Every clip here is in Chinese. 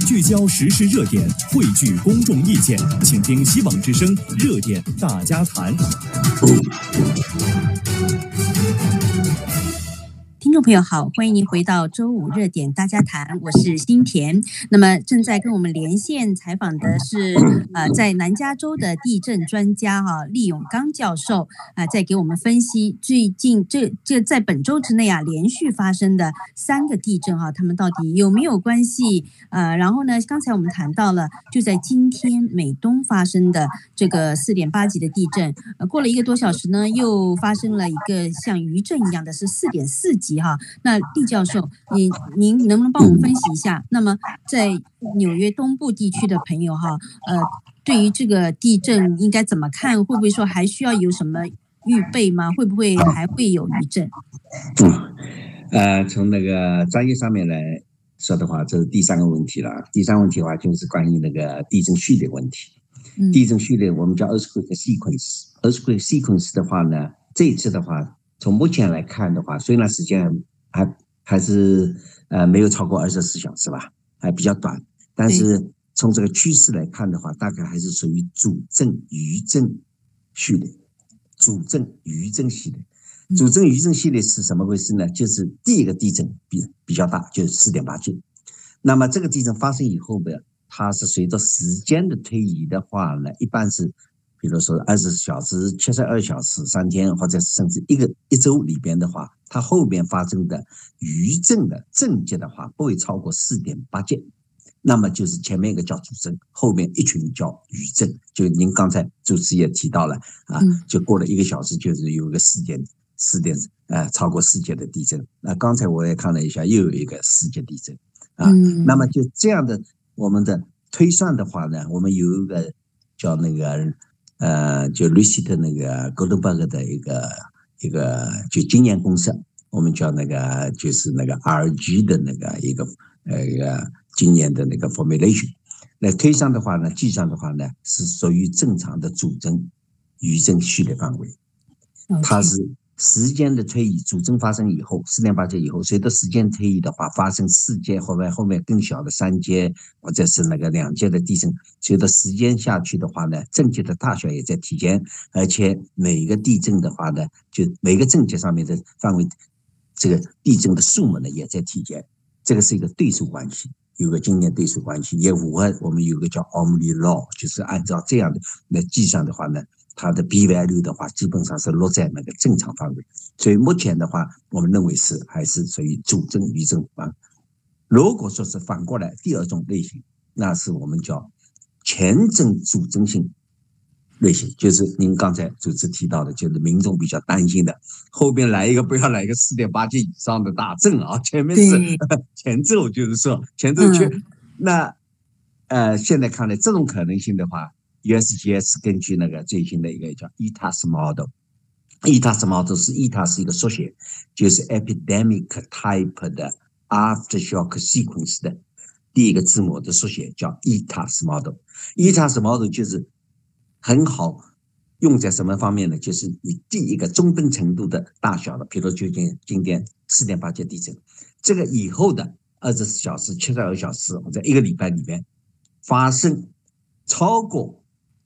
聚焦时事热点，汇聚公众意见，请听希望之声热点大家谈。 听众朋友好，欢迎您回到周五热点大家谈，我是新田。那么正在跟我们连线采访的是在南加州的地震专家厉永刚教授在给我们分析最近这在本周之内连续发生的3个地震他们到底有没有关系？然后呢，刚才我们谈到了就在今天美东发生的这个4.8级的地震，过了1个多小时呢，又发生了一个像余震一样的是4.4级。那厉教授，您能不能帮我们分析一下？那么在纽约东部地区的朋友对于这个地震应该怎么看？会不会说还需要有什么预备吗？会不会还会有余震？ 从那个专业上面来说的话，这是第3个问题了。第3个问题的话，就是关于那个地震序列问题。地震序列我们叫 earthquake sequence。earthquake sequence 的话呢，这一次的话，从目前来看的话，虽然时间还是没有超过24小时吧，还比较短，但是从这个趋势来看的话，大概还是属于主震余震序列。主震余震系列，主震余震系列是什么回事呢？就是第一个地震比较大，就是4.8级。那么这个地震发生以后呢，它是随着时间的推移的话呢，一般是比如说24小时、72小时、3天，或者甚至一周里边的话，它后面发生的余震的震级的话，不会超过4.8级。那么就是前面一个叫主震，后面一群叫余震。就您刚才主持也提到了就过了1个小时，就是有个超过4级的地震。那刚才我也看了一下，又有一个4级地震那么就这样的我们的推算的话呢，我们有一个叫那个就 Lucid 那个 Goldberg 的一个就经验公式，我们叫那个就是那个 RG 的那个一个经验的那个 formulation 来推算的话呢，计算的话呢，是属于正常的主震余震序列范围。它是时间的推移，主震发生以后4.8级以后，随着时间推移的话，发生4级后面更小的3级或者是那个2级的地震，随着时间下去的话呢，震级的大小也在体现，而且每一个地震的话呢，就每个震级上面的范围，这个地震的数目呢也在体现。这个是一个对数关系，有个经验对数关系，也符合我们有个叫 Ohm's law， 就是按照这样的来计算的话呢，它的 p value 的话基本上是落在那个正常范围。所以目前的话，我们认为还是属于主震余震范围。如果说是反过来第2种类型，那是我们叫前震主震性类型，就是您刚才主持提到的，就是民众比较担心的，后边不要来一个4.8级以上的大震前面是前奏，就是说前奏区。那现在看来这种可能性的话， USGS 根据那个最新的一个叫 ETAS model，ETAS model 是 ETAS 是一个缩写，就是 Epidemic Type 的 Aftershock Sequence 的第一个字母的缩写，叫 ETAS model。ETAS model 就是很好用在什么方面呢？就是你第一个中等程度的大小的，比如就今天4.8级地震，这个以后的24小时、72小时或者1个礼拜里面发生超过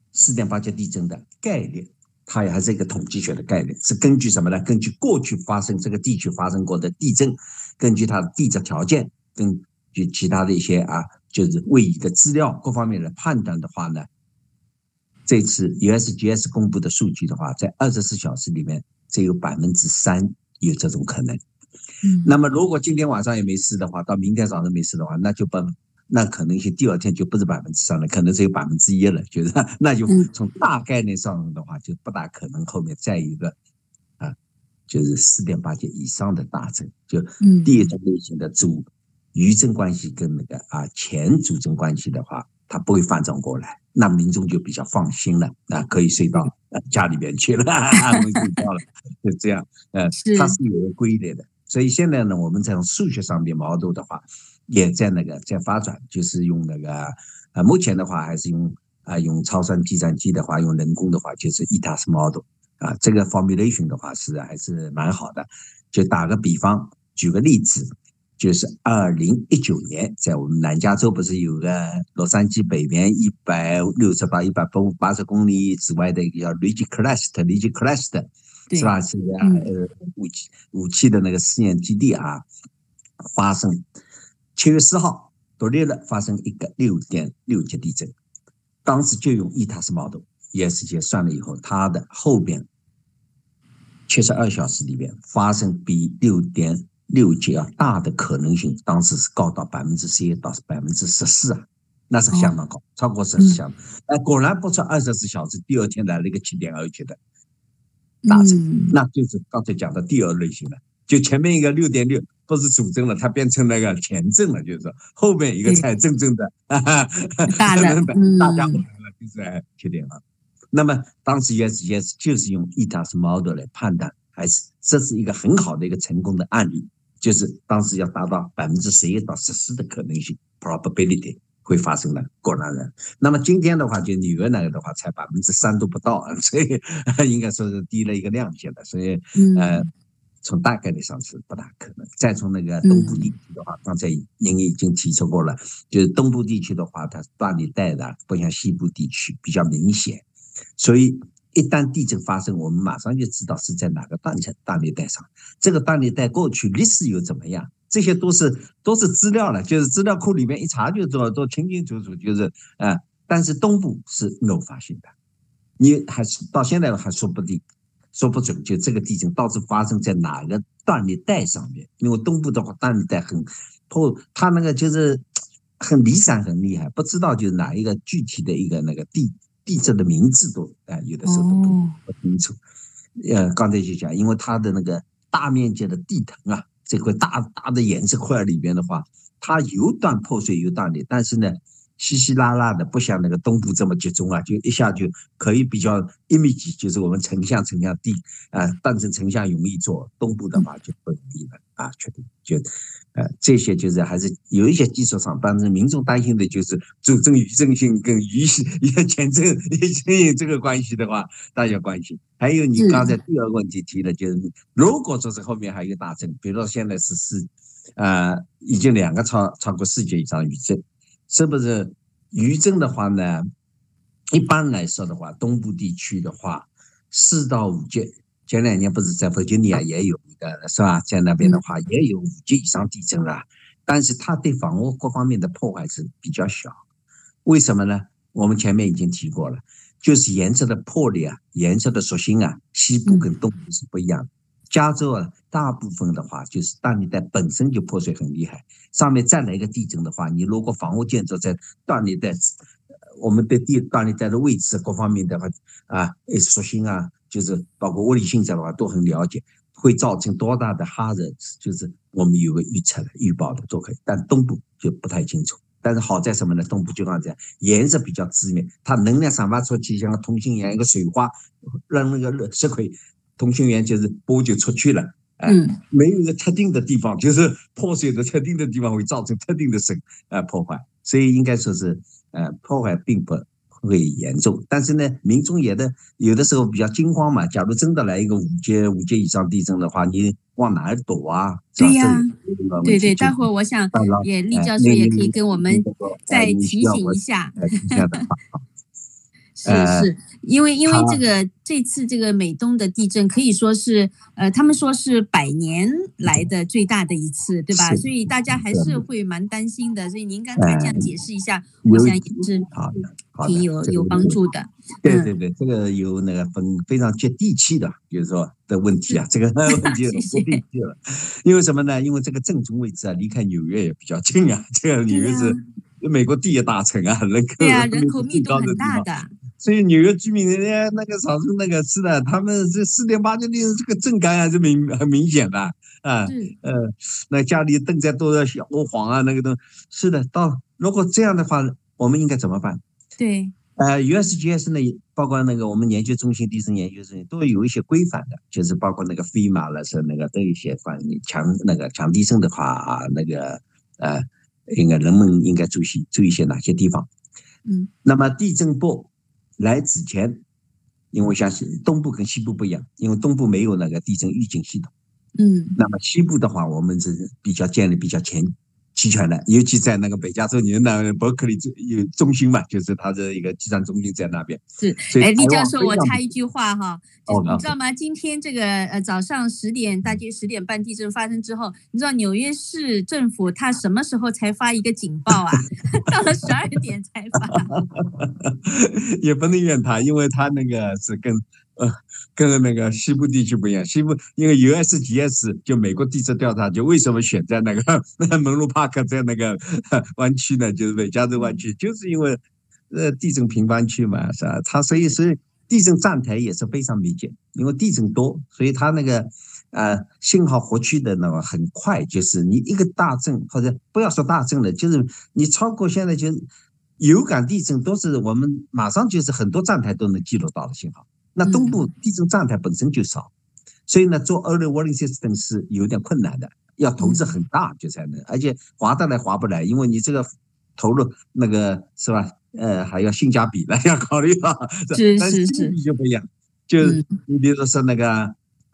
4.8级地震的概率，它也还是一个统计学的概率，是根据什么呢？根据过去这个地区发生过的地震，根据它的地质条件，根据其他的一些就是位移的资料各方面的判断的话呢，这次 USGS 公布的数据的话，在24小时里面只有3%有这种可能。那么如果今天晚上也没事的话，到明天早上没事的话，那可能性第2天就不是3%了，可能只有1%了，就是那就从大概念上的话，就不大可能后面再一个就是4.8级以上的大震。就第1种类型的主余震关系跟那个前主震关系的话，它不会反转过来，那民众就比较放心了，可以睡到家里边去了，安稳睡觉了，就这样。它是有个规律的。所以现在呢，我们从数学上面model的话，也在发展，就是用那个目前的话还是用超算计算机的话，用人工的话就是 ETAS model 这个 formulation 的话还是蛮好的。就打个比方，举个例子， 就是2019年，在我们南加州不是有个洛杉矶北边160到180公里之外的一个叫 Ridge Crest，是吧？是个武器的那个试验基地啊，发生7月4号独立了，发生一个6.6级地震，当时就用ETAS model ESG 算了以后，它的后边72小时里边发生比6.6级要大的可能性，当时是高到11%到14%啊，那是相当高，超过14%。果然不出24小时，第二天来了一个7.2级的大震，那就是刚才讲的第二类型的，就前面一个6.6不是主震了，它变成那个前震了，就是说后面一个才真正的大的大家伙了，就是7.2。那么当时 USGS 就是用 ETAS model 来判断，这是一个很好的一个成功的案例，就是当时要达到11%到14%的可能性 probability 会发生的，果然了。那么今天的话，就纽约那个的话才3%都不到，所以应该说是低了一个量级的，所以从大概率上是不大可能。再从那个东部地区的话，刚才您已经提出过了，就是东部地区的话，它断裂带的不像西部地区比较明显，所以一旦地震发生，我们马上就知道是在哪个断裂带上。这个断裂带过去历史又怎么样？这些都是资料了，就是资料库里面一查就知道，都清清楚楚，就是但是东部是没有发现的，你还是到现在还说不准，就这个地震到底发生在哪个断裂带上面？因为东部的话，断裂带它那个就是很离散，很厉害，不知道就是哪一个具体的一个那个地震的名字都有的时候都不清楚。刚才就讲，因为它的那个大面积的地层啊，这块大的岩石块里边的话，它有断破碎有断裂，但是呢，稀稀拉拉的，不像那个东部这么集中啊，就一下就可以比较 image， 就是我们成像地断成成像容易做，东部的话就不容易了啊，确定就这些就是还是有一些技术上，但是民众担心的就是主震、余震性跟前震、余震这个关系的话，大家关心。还有你刚才第二个问题提的，就是如果说是后面还有一个大震，比如说现在是已经2个超过4级以上余震。是不是余震的话呢？一般来说的话，东部地区的话，4到5级。前2年不是在弗吉尼亚也有一个是吧？在那边的话也有5级以上地震了，但是它对房屋各方面的破坏是比较小。为什么呢？我们前面已经提过了，就是岩石的破裂啊，岩石的属性啊，西部跟东部是不一样的。加州啊，大部分的话就是断裂带本身就破碎很厉害，上面再来一个地震的话，你如果房屋建筑在断裂带，我们对断裂带的位置各方面的话属性啊，就是包括物理性质的话都很了解，会造成多大的hazard，就是我们有个预测的预报的都可以，但东部就不太清楚。但是好在什么呢？东部就刚才岩石比较致密，它能量散发出去，像个同心圆一个水花，让那个石块同心圆就是波就出去了，没有一个特定的地方，就是破碎的特定的地方会造成特定的破坏，所以应该说是破坏并不会严重，但是呢，民众有的时候比较惊慌嘛。假如真的来一个5级以上地震的话，你往哪儿躲啊？ 对呀，对，待会儿我想也厉教授也可以跟我们再提醒一下。是，因为这次这个美东的地震可以说是他们说是100年来的最大的一次，对吧？所以大家还是会蛮担心的。所以您刚才这样解释一下，我想也是挺有帮助的。 对，这个有那个非常接地气的，就是说的问题啊，这个问题接地气了。因为什么呢？因为这个震中位置啊，离开纽约也比较近啊。这个纽约是美国第1大城啊， 人口密度很大的。 所以纽约居民那个少数那个是的，他们这4.8级的这个震感还是很明显的啊。那家里灯在多少小黄啊，那个都是的。如果这样的话，我们应该怎么办？ 对 ，USGS 呢，包括那个我们研究中心、地震研究中心都有一些规范的，就是包括那个FEMA了，是那个都有一些关于强地震的话那个应该人们应该注意一些哪些地方？那么地震波来之前，因为像东部跟西部不一样，因为东部没有那个地震预警系统， 那么西部的话，我们是建立比较齐全的，尤其在那个北加州，你那伯克利有中心嘛，就是它的一个计算中心在那边。 是，厉教授，我插一句话哈，就是你知道吗？今天这个早上大约10点半地震发生之后，你知道纽约市政府他什么时候才发一个警报啊？到了12点才发。 也不能怨他，因为他那个是跟那个西部地区不一样。西部因为 USGS 就美国地质调查局为什么选在那个门罗帕克在那个湾区呢？就是北加州湾区，就是因为地震频繁区嘛，是吧？它所以地震站台也是非常密集，因为地震多，所以它那个信号获取的那个很快，就是你一个大震或者不要说大震了，就是你超过现在就是有感地震都是我们马上就是很多站台都能记录到的信号。那东部地震站台本身就少，所以呢，做 early warning system 是有点困难的，要投资很大就才能，而且划得来划不来，因为你这个投入那个是吧？还要性价比了，要考虑到。但是性价比就不一样，就是你比如说那个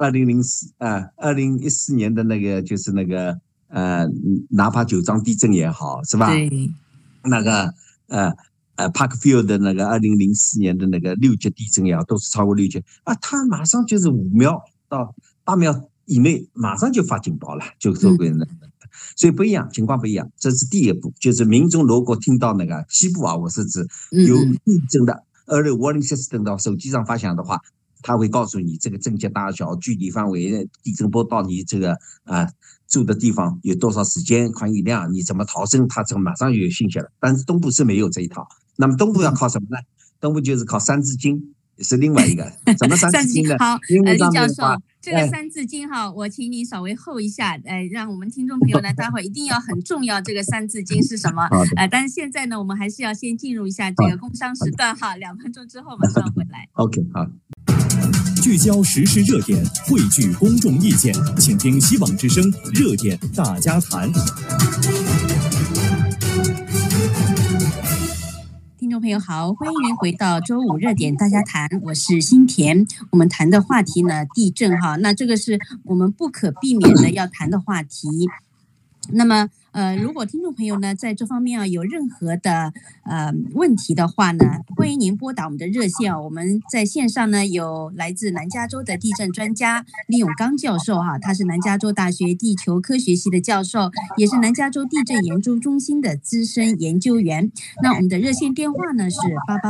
2014年的那个就是那个哪怕9章地震也好，是吧？ 对。 那个Parkfield 的那个2004年的那个6级地震也好，都是超过6级啊，它马上就是5秒到8秒以内，马上就发警报了，就做过的。所以不一样，情况不一样。这是第一步，就是民众如果听到那个西部啊，我是指有地震的 early warning system 到手机上发响的话，他会告诉你这个震级大小、具体范围、地震波到你这个住的地方有多少时间、宽雨量，你怎么逃生，它马上就有信息了。但是东部是没有这一套。那么东部要靠什么呢？东部就是靠三字经，是另外一个什么三字经呢？ 好，厉教授，这个三字经哈，我请你稍微后一下，让我们听众朋友呢，待会儿一定要很重要，这个三字经是什么？但是现在呢，我们还是要先进入一下这个工商时段哈，2分钟之后马上回来。 OK， 好。 聚焦时事热点，汇聚公众意见，请听希望之声热点大家谈。 听众朋友好，欢迎您回到周五热点大家谈，我是新田。我们谈的话题呢，地震哈，那这个是我们不可避免的要谈的话题。那么如果听众朋友呢在这方面有任何的问题的话呢，欢迎您拨打我们的热线我们在线上呢有来自南加州的地震专家厉永刚教授哈，他是南加州大学地球科学系的教授，也是南加州地震研究中心的资深研究员。那我们的热线电话呢是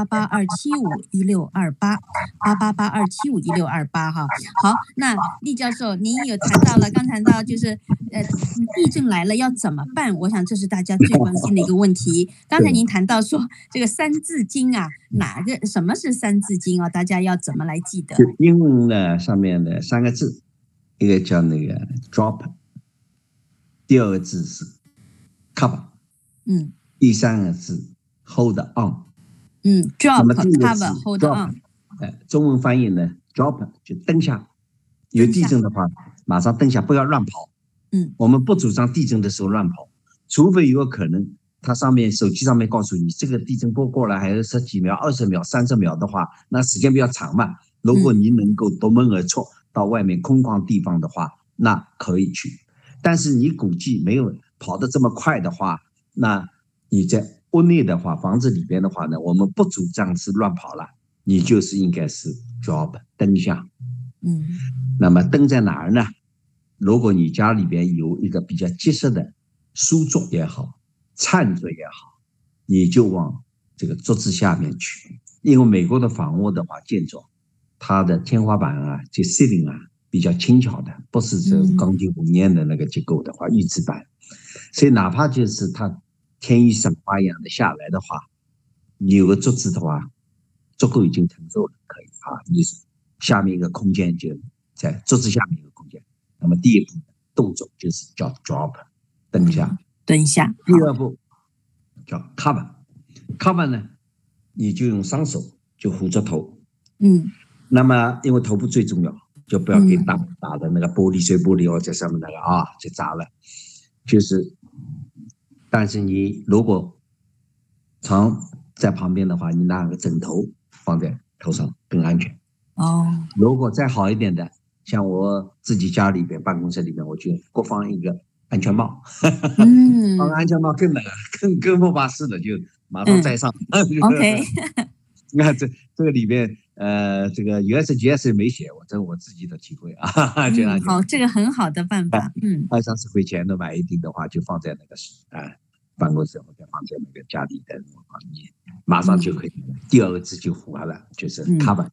888-275-1628，888-275-1628哈。好，那厉教授，您有刚谈到就是地震来了要怎么办？我想这是大家最关心的一个问题。刚才您谈到说这个三字经啊，什么是三字经啊？大家要怎么来记得？ 英文呢上面的3个字，一个叫那个 drop， 第2个字是 cover， 第3个字 hold on， drop cover hold on。 中文翻译呢 drop 就蹬下，有地震的话马上蹬下，不要乱跑。我们不主张地震的时候乱跑，除非有可能它手机上面告诉你这个地震波过来还有10几秒、20秒、30秒的话，那时间比较长嘛。如果你能够夺门而出到外面空旷地方的话，那可以去。但是你估计没有跑得这么快的话，那你在屋内的话，房子里边的话呢，我们不主张是乱跑了，你就是应该是 drop 蹬下。那么蹬在哪儿呢？如果你家里边有一个比较结实的书桌也好，餐桌也好，你就往这个桌子下面去。因为美国的房屋的话，建筑它的天花板啊，就 ceiling 啊，比较轻巧的，不是这钢筋混凝的那个结构的话，预制板，所以哪怕就是它天雨伞花一样的下来的话，你有个桌子的话，足够已经承受了，可以啊。你下面一个空间就在桌子下面一个空间。那么第一步动作就是叫 drop 蹬下。第2步叫 cover 呢，你就用双手就护着头。那么因为头部最重要，就不要给打的那个碎玻璃或者什么那个就砸了。但是你如果常在旁边的话，你拿个枕头放在头上更安全。如果再好一点的， 像我自己家里边办公室里面，我就各放一个安全帽，放安全帽更不怕事的，就马上摘上。 OK， 那这个里边这个 USGS 没写，我自己的体会啊。 好，这个很好的办法。 2-3次回前的买一顶的话，就放在那个办公室或者放在那个家里的房间，马上就可以。第二个字就符合了，就是 cover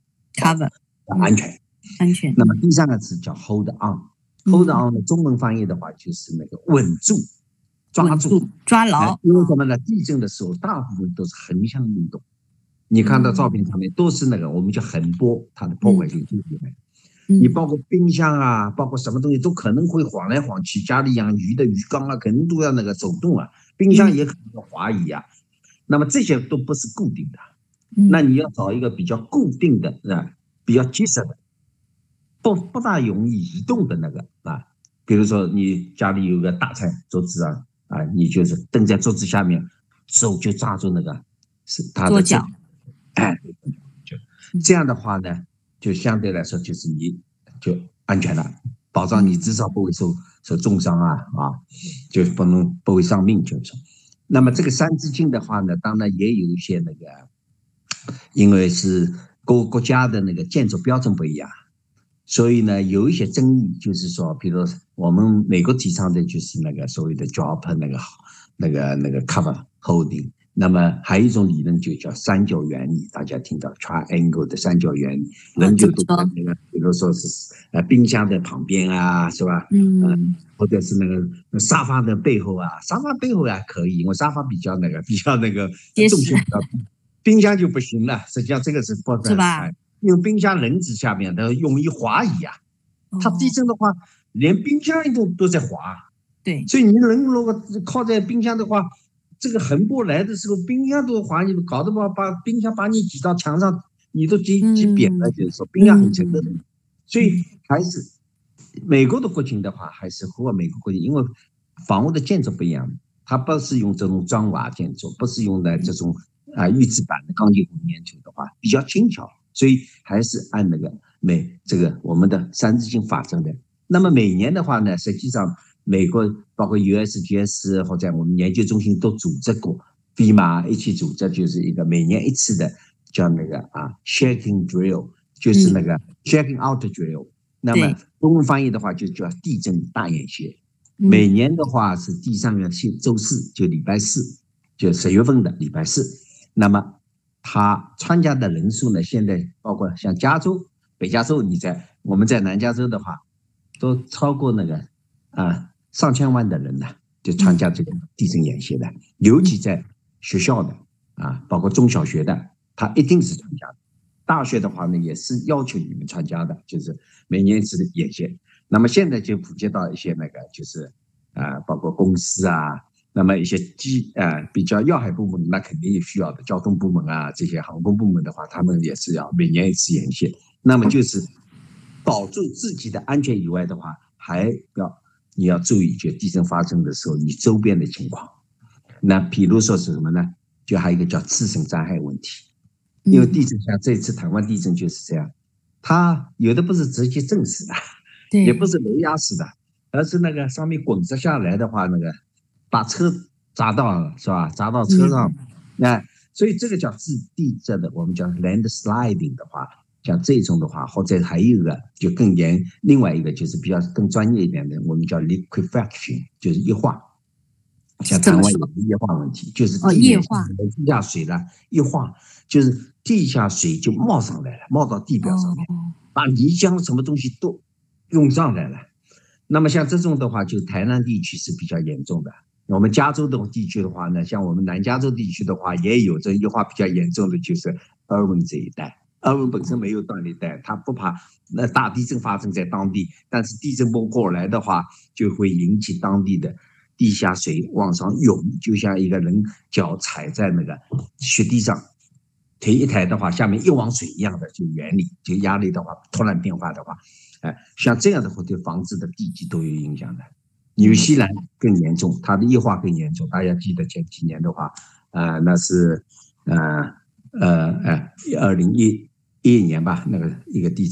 安全。那么第三个字叫 hold on。hold on 的中文翻译的话，就是那个稳住、抓住、 抓牢。 因为什么呢？地震的时候大部分都是横向运动，你看到照片上面都是那个我们叫横波，它的破坏性最厉害。你包括冰箱啊，包括什么东西都可能会晃来晃去，家里养鱼的鱼缸啊，肯定都要那个走动啊，冰箱也可能要滑移啊。那么这些都不是固定的，那你要找一个比较固定的，比较结实的，不大容易移动的那个啊。比如说你家里有个大菜桌子啊，你就是蹬在桌子下面，手就抓住那个是它的桌角， 就这样的话呢，就相对来说就是你就安全了，保障你至少不会受重伤啊，就不会伤命，就是说。那么这个三字经的话呢，当然也有一些那个，因为是国家的那个建筑标准不一样，所以呢有一些争议，就是说，比如我们美国提倡的就是那个所谓的 drop 那个 cover holding。那么还有一种理论就叫三角原理，大家听到 triangle 的三角原理，人就都在那个，比如说是冰箱的旁边啊，是吧？或者是那个沙发的背后啊，沙发背后还可以，因为沙发比较那个重心比较低，冰箱就不行了。实际上这个是不是吧？ 因为冰箱轮子下面它容易滑移啊，它地震的话，连冰箱都在滑。 对， 所以你人如果靠在冰箱的话，这个横波来的时候，冰箱都滑，你搞得把冰箱把你挤到墙上，你都挤扁了，就是说冰箱很沉的。所以还是美国的国情的话，还是和美国国情，因为房屋的建筑不一样，它不是用这种砖瓦建筑，不是用的这种预制板的钢筋混凝土的话，比较轻巧，所以还是按那个我们的三字经法则的。那么每年的话呢，实际上美国包括 USGS 或者我们研究中心都组织过 FEMA 一起组织，就是一个每年一次的叫那个shaking drill， 就是那个 shaking out drill。那么中文翻译的话就叫地震大演习。每年的话是第3个周四，就礼拜四，就10月份的礼拜四。那么他参加的人数呢，现在包括像加州、北加州，我们在南加州的话，都超过那个上千万的人呢，就参加这个地震演习的，尤其在学校的包括中小学的，他一定是参加的。大学的话呢，也是要求你们参加的，就是每年一次的演习。那么现在就普及到一些那个，就是包括公司那么一些比较要害部门，那肯定也需要的，交通部门这些航空部门的话，他们也是要每年一次演习。那么就是保住自己的安全以外的话，你要注意，就地震发生的时候，你周边的情况。那比如说是什么呢？就还有一个叫次生灾害问题。因为地震像这次台湾地震就是这样，它有的不是直接震死的，也不是楼压死的，而是那个上面滚着下来的话，那个把车砸到了，是吧？砸到车上，所以这个叫地震的，我们叫 landsliding 的话，像这种的话，或者还有一个就更另外一个就是比较更专业一点的，我们叫 liquefaction， 就是液化。像台湾有液化问题，就是液化地下水的液化，就是地下水就冒上来了，冒到地表上面，把泥浆什么东西都涌上来了。那么像这种的话，就台南地区是比较严重的。我们加州的地区的话呢，像我们南加州地区的话，也有这液化比较严重的，就是尔文这一带。尔文本身没有断裂带，它不怕那大地震发生在当地，但是地震波过来的话，就会引起当地的地下水往上涌，就像一个人脚踩在那个雪地上，腿一抬的话，下面一汪水一样的就原理，就压力的话突然变化的话，像这样的话对房子的地基都有影响的。纽西兰更严重，它的液化更严重。大家记得前几年的话，那是2011年吧，那个一个地震，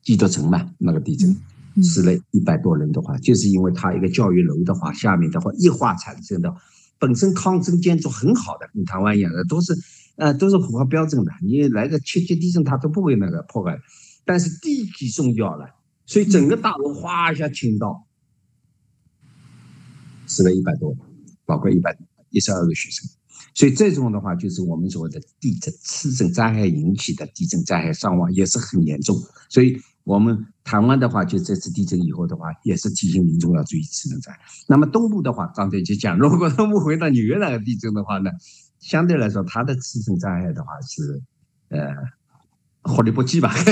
基督城嘛，那个地震死了100多人的话，就是因为它一个教育楼的话，下面的话液化产生的，本身抗震建筑很好的，跟台湾一样的，都是符合标准的。你来个7级地震，它都不会那个破坏，但是地基松掉了，所以整个大楼哗一下倾倒，死了100多，包括112个学生。所以这种的话，就是我们所谓的地震次震灾害引起的地震灾害伤亡也是很严重。所以我们台湾的话，就这次地震以后的话，也是提醒民众要注意次震灾害。那么东部的话，刚才就讲，如果东部回到纽约那个地震的话呢，相对来说它的次震灾害的话是活力不济吧，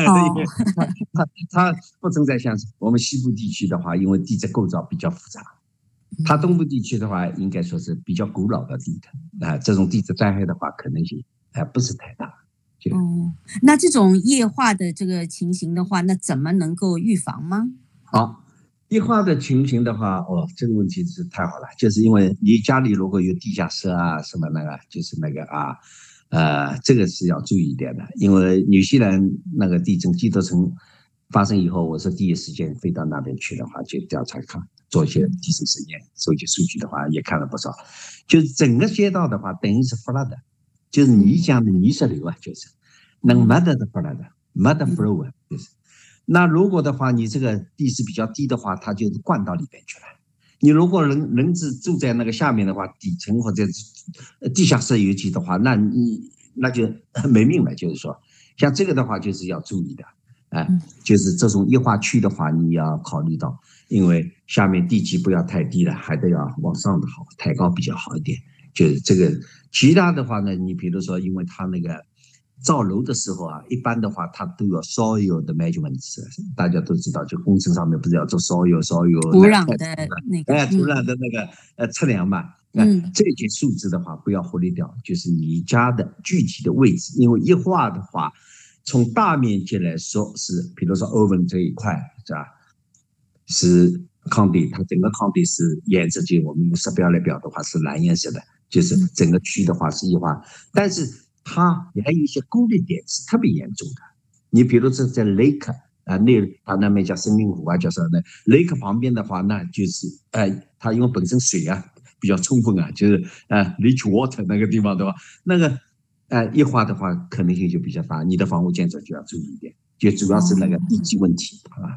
它不存在像我们西部地区的话，因为地质构造比较复杂。它东部地区的话，应该说是比较古老的地层这种地质灾害的话，可能性不是太大。 那这种液化的这个情形的话，那怎么能够预防吗？ 好，液化的情形的话，这个问题是太好了，就是因为你家里如果有地下室啊，什么那个，就是那个这个是要注意一点的，因为纽西兰那个地震基督城发生以后，我是第一时间飞到那边去的话，就调查看。做一些地震实验，收集数据的话也看了不少，就是整个街道的话等于是 flood， 就是泥浆的泥石流啊，就是那 mud 的 flood，mud flow 啊，就是。那如果的话，你这个地势比较低的话，它就灌到里边去了。你如果人是住在那个下面的话，底层或者地下室尤其的话，那就没命了。就是说，像这个的话，就是要注意的。就是这种液化区的话，你要考虑到，因为下面地基不要太低了，还得要往上的好，抬高比较好一点。就是这个，其他的话呢，你比如说，因为它那个造楼的时候一般的话，它都有 soil 的 measurements， 大家都知道，就工程上面不是要做 soil 土壤的那个土壤的那个测量嘛。这些数字的话不要忽略掉，就是你家的具体的位置，因为液化的话。从大面积来说是，比如说欧文这一块是吧？是抗地，它整个抗地是颜色，就我们用色标来表的话是蓝颜色的，就是整个区的话是液化，但是它还有一些孤立点是特别严重的。你比如说在 lake 它那边叫森林湖叫什么呢 ？lake 旁边的话，那就是它因为本身水比较充分就是 rich water 那个地方的话，那个。液化的话可能性就比较大，你的房屋建设就要注意一点，就主要是那个地基问题，好吧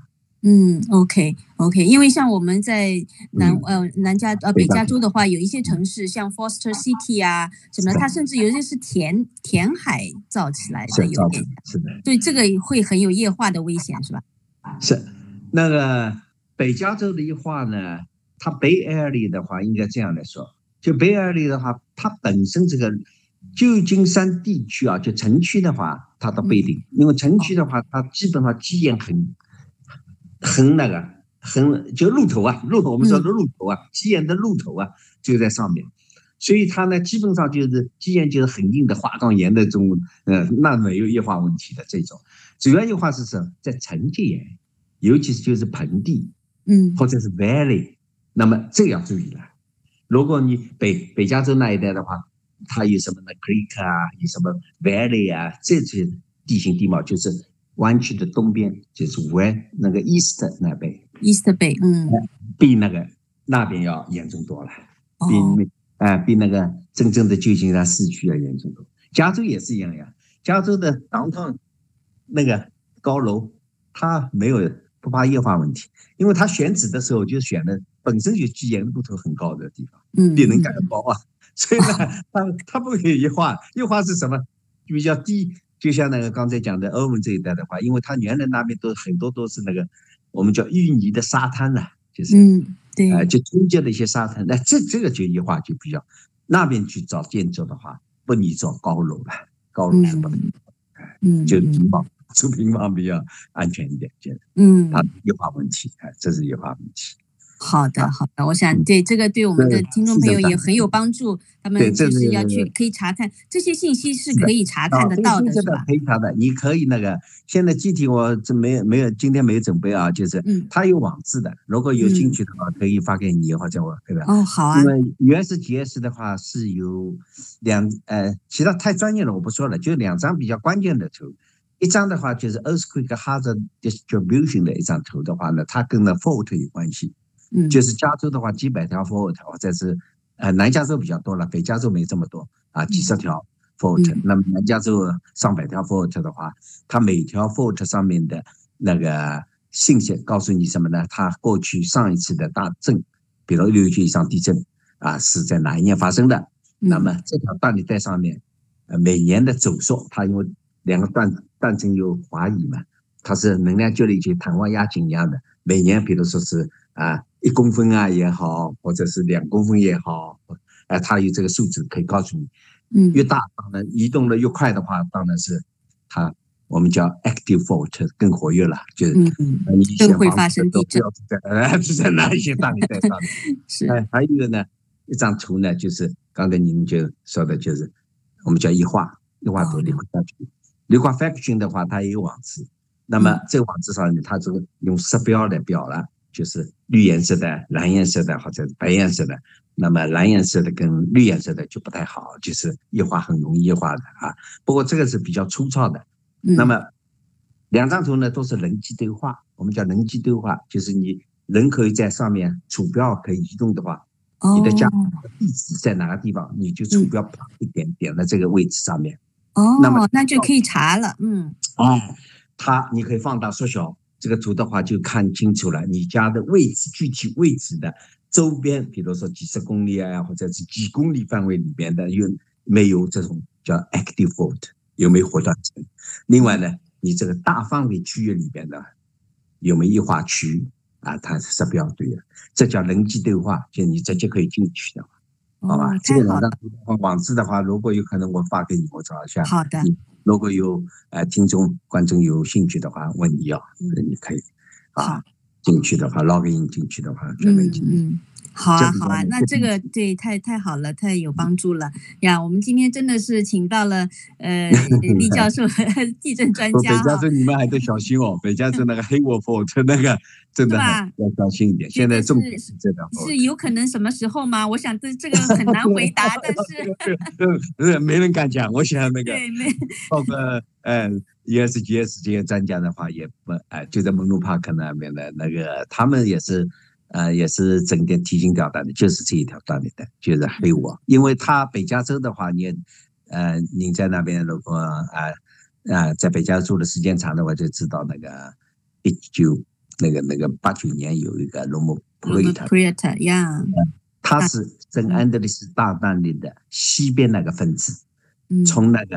？OK， 因为像我们在北加州的话，有一些城市像 Foster City 什么，它甚至有些是填海造起来的，有点是的， 对这个会很有液化的危险，是吧？ 是那个北加州的液化呢，它 Bay Area 的话应该这样来说，就 Bay Area 的话，它本身这个。旧金山地区就城区的话，它倒不一定，因为城区的话，它基本上基岩很那个，就路头我们说的路头基岩的路头就在上面，所以它呢基本上就是基岩就是很硬的花岗岩的这种，那没有液化问题的这种。主要液化是什么？在沉积岩，尤其是就是盆地，或者是 valley， 那么这个要注意了。如果你北加州那一带的话。它有什么呢 ？creek 有什么 valley 这些地形地貌就是湾区的东边，就是 那个 east 那边 ，east bay， 比那边要严重多了，比那个真正的旧金山市区要严重多。加州也是一样呀，加州的downtown那个高楼，它不怕液化问题，因为它选址的时候就选的本身就基岩路头很高的地方，比人盖高所以呢，它不可以液化。液化是什么？比较低，就像那个刚才讲的欧文这一带的话，因为它原来那边很多都是那个我们叫淤泥的沙滩就是对， 就中间的一些沙滩，那这个就液化就比较那边去找建筑的话，不宜找高楼了，高楼是不能，就住平房比较安全一点，它液化问题这是液化问题。 好的，我想对这个对我们的听众朋友也很有帮助。他们就是要去可以查看这些信息是可以查看得到的，是吧？ 可以查的，你可以那个现在具体我没有今天没有准备就是它有网址的，如果有兴趣的话可以发给你或者我对吧？ 好啊。 因为原始 GS 的话是有其他太专业了我不说了，就2张比较关键的图。 一张的话就是 earthquake hazard distribution 的一张图的话呢，它跟那 fault 有关系。就是加州的话几百条 fault， 或者是南加州比较多了，北加州没这么多啊，几十条 fault。那么南加州上百条 fault 的话，它每条 fault 上面的那个信息告诉你什么呢？它过去上一次的大震，比如6级以上地震啊，是在哪一年发生的？那么这条断裂带上面，每年的走速，它因为两个断层有滑移嘛，它是能量距离就弹簧压紧一样的，每年比如说是1公分啊也好，或者是2公分也好，它有这个数字可以告诉你。越大当然移动的越快的话，当然是它我们叫 active fault 更活跃了，就是更会发生地震。 就在那一些断裂带上面。 是。 还有一个呢，一张图呢，就是刚才您就说的，就是我们叫液化图 liquefaction 的话，它也有网址。那么这个网址上呢，它这个用色标来表了，就是绿颜色的、蓝颜色的或者白颜色的。那么蓝颜色的跟绿颜色的就不太好，就是液化很容易液化的啊。不过这个是比较粗糙的。那么两张图呢都是人机对话，我们叫人机对话，就是你人可以在上面鼠标可以移动的话，你的家地址在哪个地方，你就鼠标啪一点点在这个位置上面。 那就可以查了。 你可以放大缩小这个图的话，就看清楚了你家的位置，具体位置的周边，比如说几十公里啊，或者是几公里范围里边的有没有这种叫 active fault， 有没有活断层？另外呢，你这个大范围区域里边的有没有液化区啊？它是标对的，这叫人机对话，就你直接可以进去的，好吧？这个网址的话，如果有可能我发给你，我找一下。 好的。 如果有听众观众有兴趣的话，问你你可以进去的话 ，login 进去的话就能进去。 好啊，那这个对太好了，太有帮助了呀！我们今天真的是请到了厉教授和地震专家。 北加州你们还得小心哦，北加州那个黑沃 fault 那个真的要小心一点。现在重点是这个， 是有可能什么时候吗？我想这个很难回答，但是没人敢讲。我想那个包括ESGS 这些专家的话，也不就在蒙路帕克那边的那个，他们也是整点提心吊胆的，就是这一条断裂带，就是黑沃。因为它北加州的话，您在那边如果在北加州的时间长的话，就知道那个89年有一个罗姆普瑞特呀， 它是圣安德烈斯大断裂的西边那个分支，从那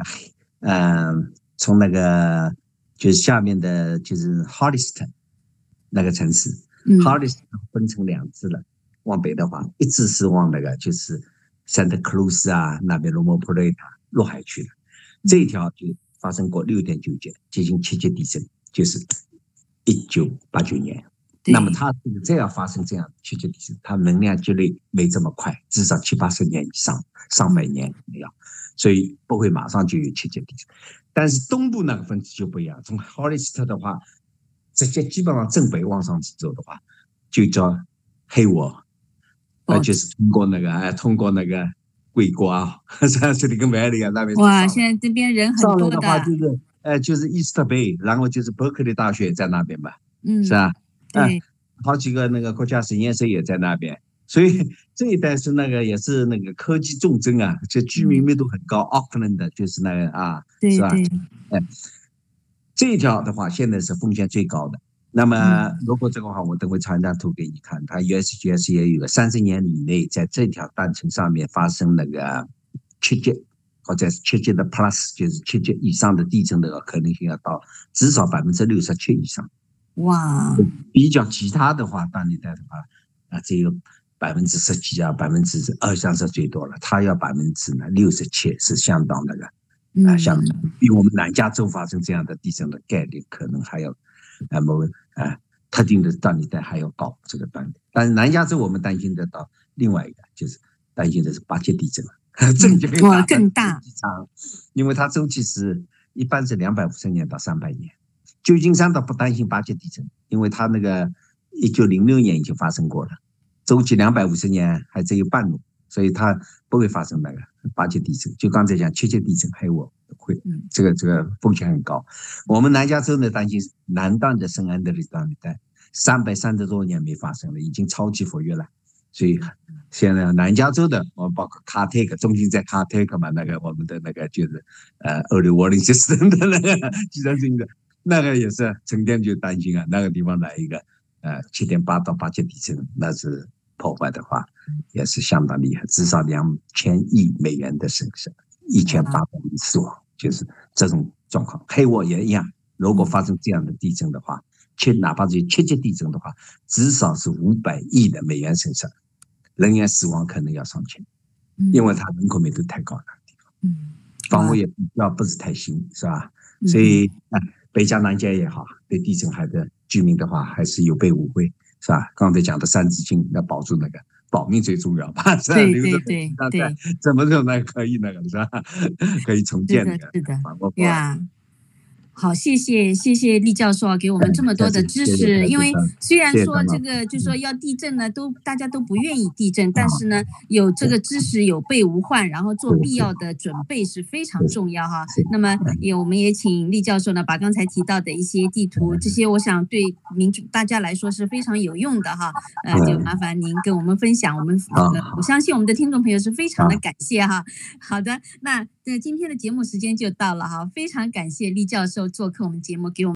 个就是下面的就是 Holliston 那个城市。Holliston 分成2支了，往北的话，一支是往那个就是 Santa Cruz 啊那边罗姆普瑞塔落海去了，这一条就发生过6.9级，接近7级地震，就是1989年。那么它这样发生这样7级地震，它能量积累没这么快，至少70-80年以上，上百年没有，所以不会马上就有7级地震。但是东部那个分支就不一样，从 Holliston 的话。直接基本上正北往上走的话，就叫黑沃，就是通过那个硅谷啊，这里跟麦里啊那边。 哇，现在这边人很多的话就是 East Bay， 然后就是伯克利大学在那边吧，是吧？ 对， 好几个那个国家实验室也在那边，所以这一带是也是那个科技重镇啊，这居民密度很高。Auckland 就是那个是吧？这一条的话，现在是风险最高的。那么，如果这个话，我等会传张图给你看。它 USGS 也有个30年以内，在这条断层上面发生那个7级或者是7级的 plus， 就是7级以上的地震的可能性要到至少67%以上。 哇！ 比较其他的话，断裂带的话，只有10%几啊，20%是最多了。它要67%是相当那个。像比我们南加州发生这样的地震的概率可能还要特定的断裂带还要高，这个断裂。但是南加州我们担心得到另外一个，就是担心的是8级地震，震就更大， 因为它周期一般是250年到300年。旧金山倒不担心8级地震，因为它那个1906年已经发生过了，周期250年还只有半路，所以它不会发生那个8级地震。就刚才讲7级地震黑沃会会，这个风险很高。我们南加州呢担心南段的圣安德烈大雨带330多年没发生了，已经超级活跃了。所以现在南加州的，我包括卡特克，中心在卡特克嘛，那个我们的那个就是early warning system 的那个计算中心的，那个也是成天就担心啊，那个地方来一个7.8到8级地震，那是破坏的话也是相当厉害，至少2000亿美元的损失，1800人死亡，就是这种状况。黑沃也一样，如果发生这样的地震的话，哪怕是7级地震的话，至少是500亿的美元损失，人员死亡可能要上千，因为它人口密度太高了。房屋也不是太新，是吧？所以北加南加也好，对地震害的居民的话，还是有备无患，是吧？刚才讲的三字经，要保住那个保命最重要吧？是吧？ 对， 怎么就那可以那个是吧？可以重建那个， 是的，呀。好，谢谢厉教授给我们这么多的知识。因为虽然说这个就是说要地震呢，大家都不愿意地震，但是呢，有这个知识有备无患，然后做必要的准备是非常重要哈。那么我们也请厉教授呢，把刚才提到的一些地图，这些我想对大家来说是非常有用的哈。就麻烦您跟我们分享，我相信我们的听众朋友是非常的感谢哈。好的，那今天的节目时间就到了哈，非常感谢厉教授做客我们节目，给我们